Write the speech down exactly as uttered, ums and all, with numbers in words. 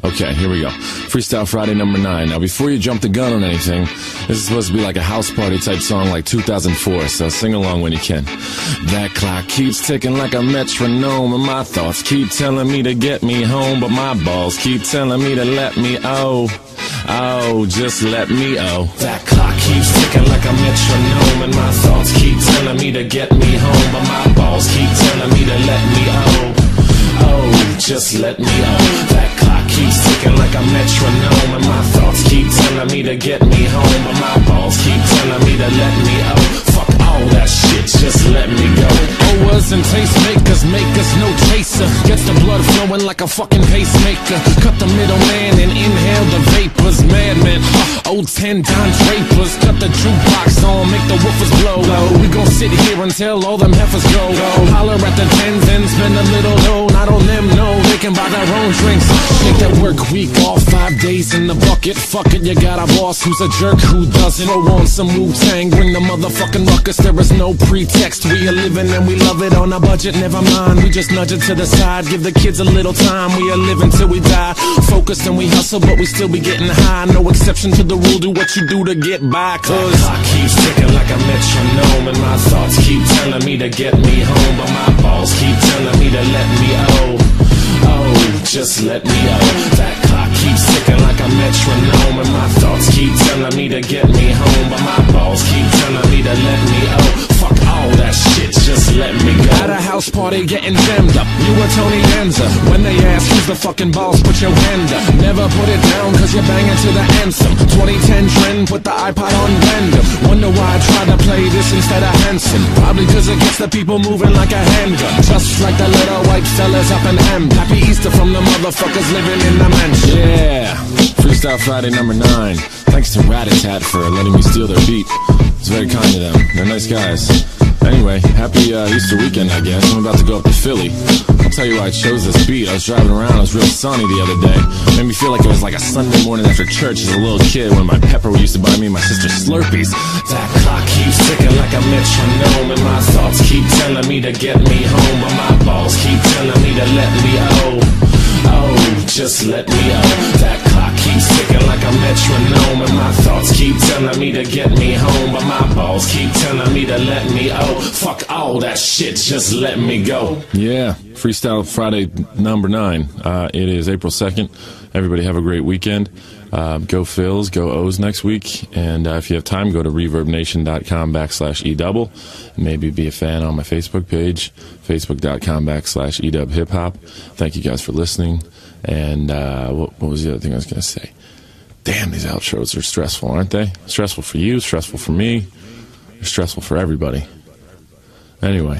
Okay, here we go. Freestyle Friday number nine. Now, before you jump the gun on anything, this is supposed to be like a house party type song like two thousand four, so sing along when you can. That clock keeps ticking like a metronome, and my thoughts keep telling me to get me home, but my balls keep telling me to let me oh. Oh, just let me oh. That clock keeps ticking like a metronome, and my thoughts keep telling me to get me home, but my balls keep telling me to let me oh. Oh, just let me oh. That clock keeps ticking like a metronome, and my thoughts keep telling me to get me home, but my balls keep telling me to let me oh. Fuck all that shit, just let me go. Owers and tastemakers make us no chaser. Gets the blood flowing like a fucking pacemaker. Cut the middleman and inhale the vapors. Madman, uh, old ten Don Drapers. Cut the jukebox on, make the woofers blow. We gon' sit here until all them heifers go. Holler at the tens and spend a little dough. Not on them, no, they can buy their own drinks. Take that work week off, five days in the bucket. Fuck it, you got a boss who's a jerk who doesn't. Throw on some Wu-Tang, bring the motherfucking ruckus. There is no pretext, we are living and we love it on a budget. Never mind, we just nudge it to the side. Give the kids a little time, we are living till we die. Focused and we hustle, but we still be getting high. No exception to the rule, do what you do to get by. Cause the clock keeps ticking like a metronome, and my thoughts keep telling me to get me home, but my balls keep telling me to let me oh. Oh, just let me oh. That clock keeps ticking like a metronome, and my thoughts keep telling me to get me home, but my balls keep telling me to let me oh. Fuck all that shit, just let me go. At a house party getting jammed up, you were Tony Danza. When they ask who's the fucking boss, put your hand up. Never put it down cause you're banging to the anthem. Twenty ten trend, put the iPod on random. Wonder why I tried to play this instead of Hanson. Probably cause it gets the people moving like a handgun. Just like the little white fellas up in Ham. Happy Easter from the motherfuckers living in the mansion. Yeah, Freestyle Friday number nine. Thanks to Rat-a-Tat for letting me steal their beat. It's very kind of them. They're nice guys. Anyway, happy uh, Easter weekend, I guess. I'm about to go up to Philly. I'll tell you why I chose this beat. I was driving around, it was real sunny the other day. Made me feel like it was like a Sunday morning after church as a little kid when my pepper used to buy me and my sister Slurpees. That clock keeps ticking like a metronome, and my thoughts keep telling me to get me home, but my balls keep telling me to let me oh. Oh, just let me oh. That clock keeps ticking like a metronome, and my thoughts keep telling me to get me home, but my balls keep telling me to let me oh. Fuck all that shit, just let me go. Yeah, Freestyle Friday number nine. Uh, it is April second. Everybody have a great weekend. Uh, go Phils, go O's next week. And uh, if you have time, go to reverbnation.com backslash edouble. Maybe be a fan on my Facebook page, facebook.com backslash edubhiphop. Thank you guys for listening. And uh, what, what was the other thing I was going to say? Damn, these outros are stressful, aren't they? Stressful for you, stressful for me, stressful for everybody. Anyway.